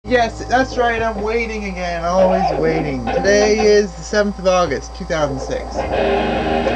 Yes, that's right, I'm waiting again, always waiting. Today is the 7th of August, 2006.